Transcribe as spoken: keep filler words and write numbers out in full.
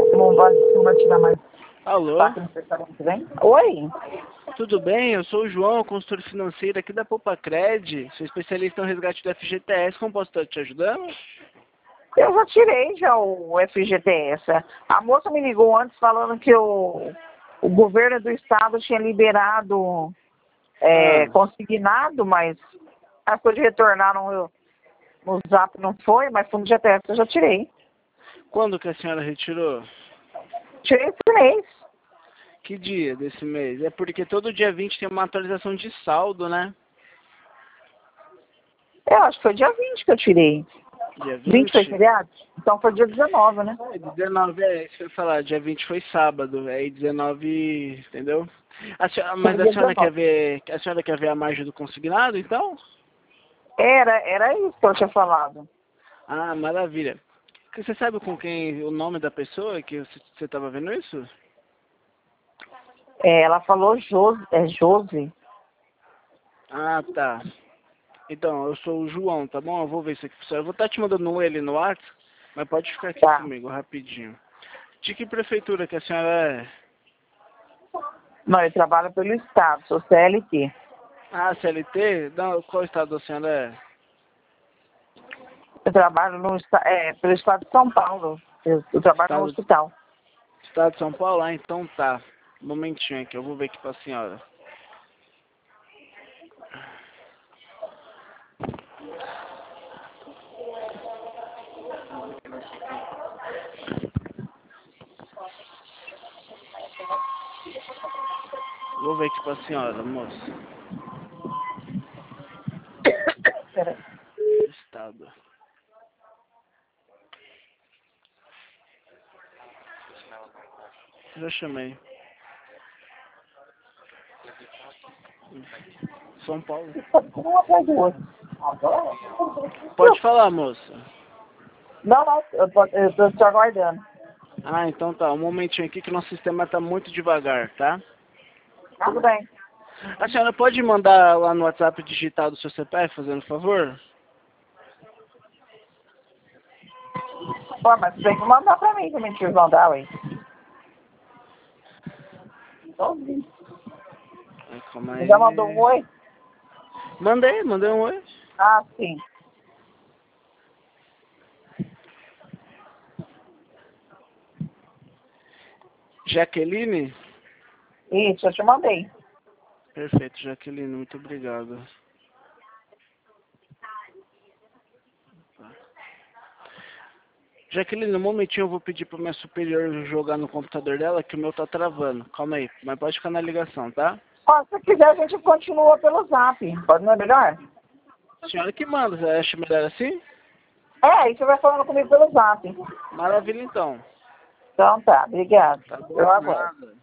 Não vai, não vai tirar mais. Alô? Tá aqui no restaurante, vem? Oi? Tudo bem? Eu sou o João, consultor financeiro aqui da Popacred. Sou especialista no resgate do F G T S. Como posso estar te ajudando? Eu já tirei já o F G T S. A moça me ligou antes falando que o, o governo do estado tinha liberado é, Ah. consignado, mas as coisas retornaram eu, no zap não foi, mas fundo de G T S eu já tirei. Quando que a senhora retirou? Tirei esse mês. Que dia desse mês? É porque todo dia vinte tem uma atualização de saldo, né? Eu acho que foi dia vinte que eu tirei. Dia vinte foi vinte? feriado? Então foi dia dezenove, né? É, dezenove, é isso que eu ia falar. Dia vinte foi sábado. Aí dezenove, entendeu? A senhora, Foi mas a dia senhora quer dezenove. ver. A senhora quer ver a margem do consignado, então? Era, era isso que eu tinha falado. Ah, maravilha. Você sabe com quem, o nome da pessoa que você estava vendo isso? É, ela falou Josi, é Josi. Ah, tá. Então, eu sou o João, tá bom? Eu vou ver isso aqui. Eu vou estar te mandando um ele no WhatsApp, mas pode ficar aqui Tá. comigo, rapidinho. De que prefeitura que a senhora é? Não, eu trabalho pelo estado, sou C L T. Ah, C L T? Não, qual estado a senhora é? Eu trabalho no, esta- é, pelo estado de São Paulo. Eu, eu trabalho no Estado, hospital. estado de São Paulo? Ah, então tá. Um momentinho aqui, eu vou ver aqui pra senhora. Vou ver aqui pra senhora, moça. Peraí. Estado. Já chamei. São Paulo. Um atrás do outro. Pode falar, moça. Não, não, eu tô, eu tô te aguardando. Ah, então tá. Um momentinho aqui que nosso sistema tá muito devagar, tá? Tudo bem. A senhora pode mandar lá no WhatsApp digital do seu C P F, fazendo favor? Pô, mas você tem que mandar pra mim também, que eles vão dar, ué. Ai, calma Você já mandou um aí. oi? Mandei, mandei um oi. Ah, sim. Jaqueline? Isso, eu te mandei. Perfeito, Jaqueline, muito obrigado. Jaqueline, um momentinho eu vou pedir pra minha superior jogar no computador dela, que o meu tá travando. Calma aí, mas pode ficar na ligação, tá? Ó, se quiser a gente continua pelo zap. Pode, não é melhor? A senhora que manda, você acha melhor assim? É, aí você vai falando comigo pelo zap. Maravilha então. Então tá, obrigado. Tá bom? Eu aguardo. Nada.